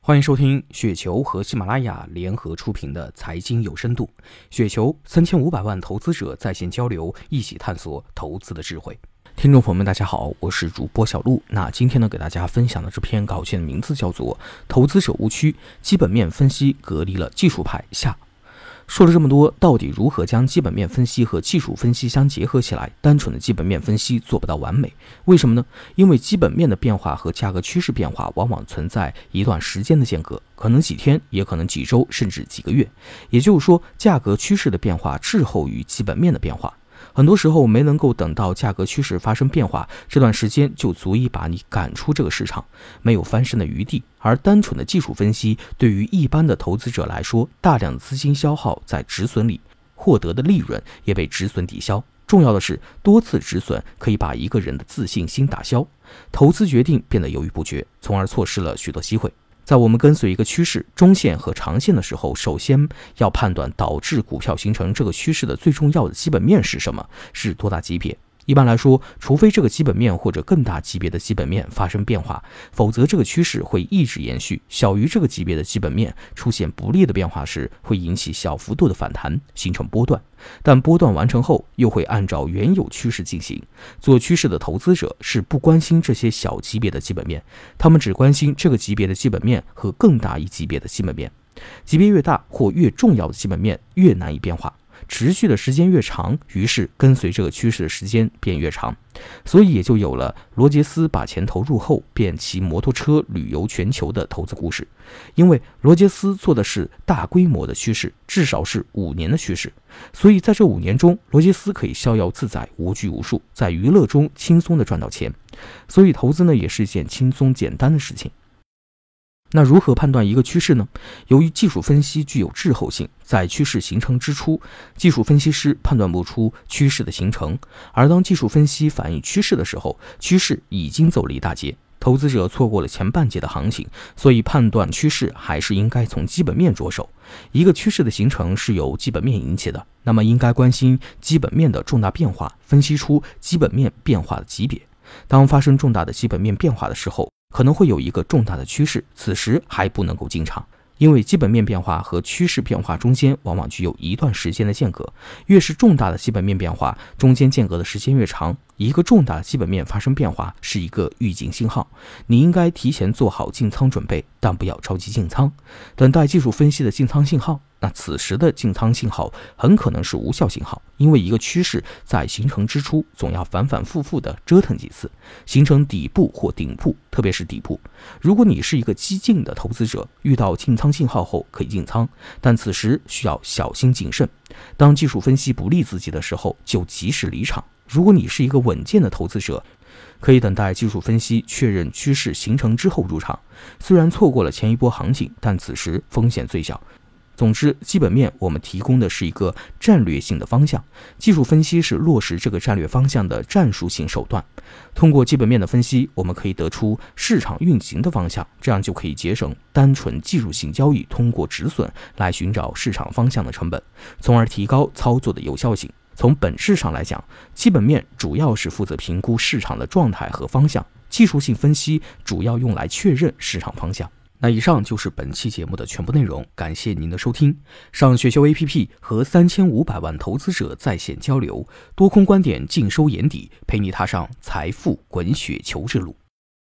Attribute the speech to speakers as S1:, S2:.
S1: 欢迎收听雪球和喜马拉雅联合出品的财经有深度。雪球3500万投资者在线交流，一起探索投资的智慧。听众朋友们，大家好，我是主播小璐。那今天呢，给大家分享的这篇稿件的名字叫做《投资者误区：基本面分析隔离了技术派下》。说了这么多，到底如何将基本面分析和技术分析相结合起来？单纯的基本面分析做不到完美，为什么呢？因为基本面的变化和价格趋势变化往往存在一段时间的间隔，可能几天，也可能几周，甚至几个月。也就是说，价格趋势的变化滞后于基本面的变化。很多时候没能够等到价格趋势发生变化，这段时间就足以把你赶出这个市场，没有翻身的余地。而单纯的技术分析对于一般的投资者来说，大量的资金消耗在止损里，获得的利润也被止损抵消。重要的是，多次止损可以把一个人的自信心打消，投资决定变得犹豫不决，从而错失了许多机会。在我们跟随一个趋势中线和长线的时候，首先要判断导致股票形成这个趋势的最重要的基本面是什么，是多大级别。一般来说，除非这个基本面或者更大级别的基本面发生变化，否则这个趋势会一直延续。小于这个级别的基本面出现不利的变化时，会引起小幅度的反弹，形成波段。但波段完成后，又会按照原有趋势进行。做趋势的投资者是不关心这些小级别的基本面，他们只关心这个级别的基本面和更大一级别的基本面。级别越大或越重要的基本面越难以变化，持续的时间越长，于是跟随这个趋势的时间便越长。所以也就有了罗杰斯把钱投入后便骑摩托车旅游全球的投资故事。因为罗杰斯做的是大规模的趋势，至少是5年的趋势，所以在这5年中，罗杰斯可以逍遥自在，无拘无束，在娱乐中轻松地赚到钱。所以投资呢，也是一件轻松简单的事情。那如何判断一个趋势呢？由于技术分析具有滞后性，在趋势形成之初，技术分析师判断不出趋势的形成，而当技术分析反映趋势的时候，趋势已经走了一大截，投资者错过了前半截的行情，所以判断趋势还是应该从基本面着手。一个趋势的形成是由基本面引起的，那么应该关心基本面的重大变化，分析出基本面变化的级别。当发生重大的基本面变化的时候，可能会有一个重大的趋势，此时还不能够进场，因为基本面变化和趋势变化中间往往具有一段时间的间隔，越是重大的基本面变化，中间间隔的时间越长。一个重大的基本面发生变化是一个预警信号，你应该提前做好进仓准备，但不要着急进仓，等待技术分析的进仓信号。那此时的进仓信号很可能是无效信号，因为一个趋势在形成之初总要反反复复的折腾几次，形成底部或顶部，特别是底部。如果你是一个激进的投资者，遇到进仓信号后可以进仓，但此时需要小心谨慎。当技术分析不利自己的时候，就及时离场。如果你是一个稳健的投资者，可以等待技术分析确认趋势形成之后入场，虽然错过了前一波行情，但此时风险最小。总之，基本面我们提供的是一个战略性的方向，技术分析是落实这个战略方向的战术性手段。通过基本面的分析，我们可以得出市场运行的方向，这样就可以节省单纯技术性交易通过止损来寻找市场方向的成本，从而提高操作的有效性。从本质上来讲，基本面主要是负责评估市场的状态和方向，技术性分析主要用来确认市场方向。那以上就是本期节目的全部内容，感谢您的收听。上雪球 APP 和3500万投资者在线交流，多空观点尽收眼底，陪你踏上财富滚雪球之路。